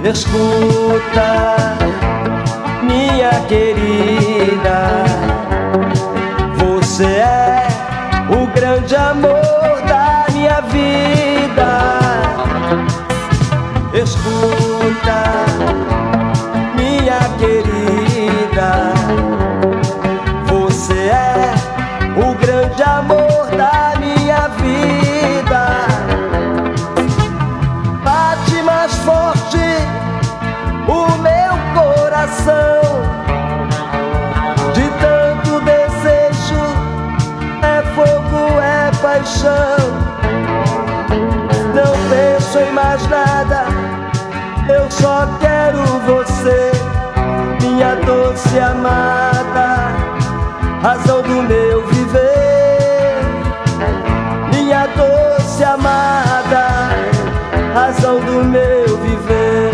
Escuta, minha querida, você é o grande amor da minha vida. Escuta, minha querida, você é o grande amor da minha vida. Bate mais forte o meu coração, de tanto desejo, é fogo, é paixão. Não penso em mais nada, eu só quero você, minha doce amada, razão do meu viver. Minha doce amada, razão do meu viver.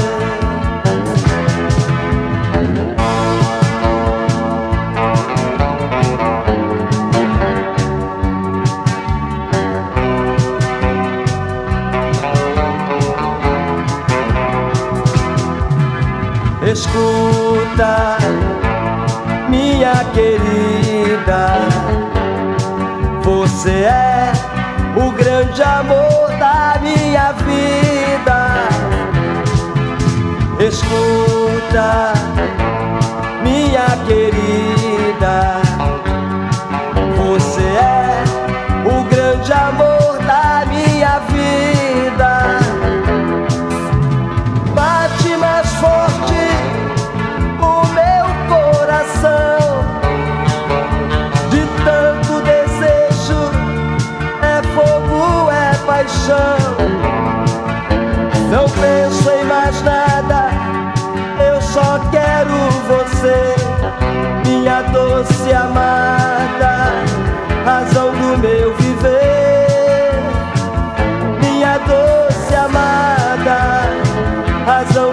Escuta, minha querida, você é o grande amor da minha vida. Escuta, minha querida, você é o grande amor da minha vida. Bate mais forte o meu coração, de tanto desejo, é fogo, é paixão. Não penso em mais nada, eu só quero você, minha doce amada, razão do meu viver. Minha doce amada, razão